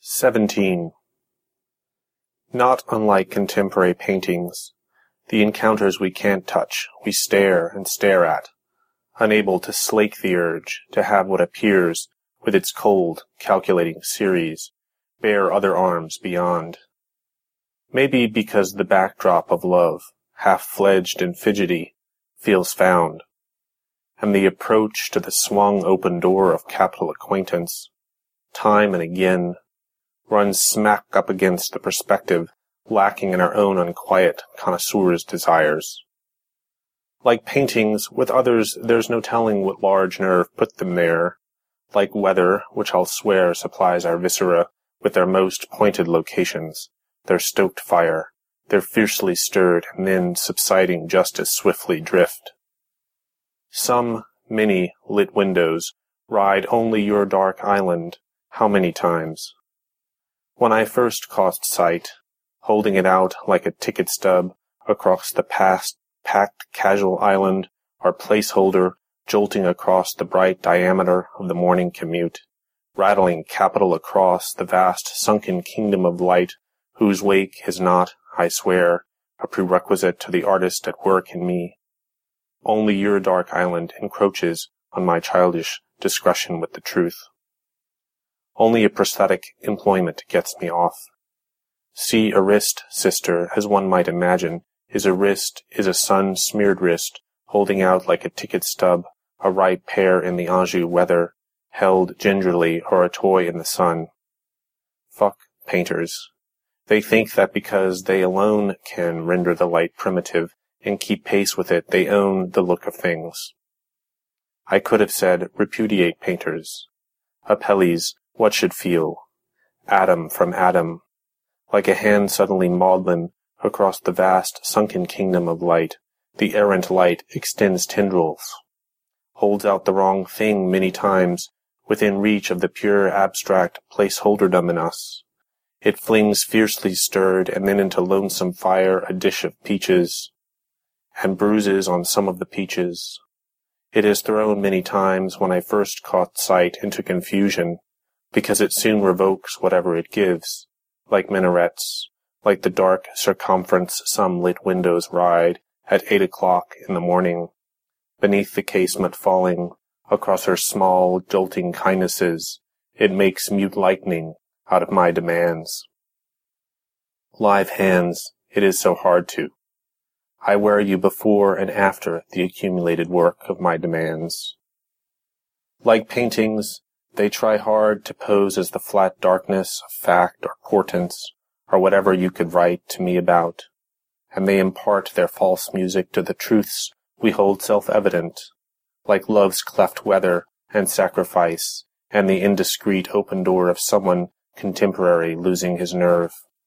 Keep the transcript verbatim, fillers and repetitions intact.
Seventeen. Not unlike contemporary paintings, the encounters we can't touch, we stare and stare at, unable to slake the urge to have what appears, with its cold, calculating series, bear other arms beyond. Maybe because the backdrop of love, half-fledged and fidgety, feels found, and the approach to the swung open door of capital acquaintance, time and again, runs smack up against the perspective lacking in our own unquiet connoisseur's desires. Like paintings, with others there's no telling what large nerve put them there, like weather, which I'll swear supplies our viscera with their most pointed locations, their stoked fire, their fiercely stirred and then subsiding just as swiftly drift. Some, many, lit windows ride only your dark island, how many times? When I first caught sight, holding it out like a ticket stub across the past packed casual island, our placeholder jolting across the bright diameter of the morning commute, rattling capital across the vast sunken kingdom of light, whose wake is not, I swear, a prerequisite to the artist at work in me. Only your dark island encroaches on my childish discretion with the truth. Only a prosthetic employment gets me off. See a wrist, sister, as one might imagine, is a wrist, is a sun-smeared wrist, holding out like a ticket stub, a ripe pear in the Anjou weather, held gingerly or a toy in the sun. Fuck painters. They think that because they alone can render the light primitive and keep pace with it, they own the look of things. I could have said, repudiate painters. Apelles, what should feel? Atom from atom. Like a hand suddenly maudlin across the vast sunken kingdom of light, the errant light extends tendrils, holds out the wrong thing many times within reach of the pure abstract placeholderdom in us. It flings fiercely stirred and then into lonesome fire a dish of peaches, and bruises on some of the peaches. It is thrown many times when I first caught sight into confusion, because it soon revokes whatever it gives, like minarets, like the dark circumference some lit windows ride at eight o'clock in the morning, beneath the casement falling, across her small, jolting kindnesses, it makes mute lightning out of my demands. Live hands, it is so hard to. I wear you before and after the accumulated work of my demands. Like paintings, they try hard to pose as the flat darkness of fact or portents, or whatever you could write to me about, and they impart their false music to the truths we hold self-evident, like love's cleft weather and sacrifice, and the indiscreet open door of someone contemporary losing his nerve.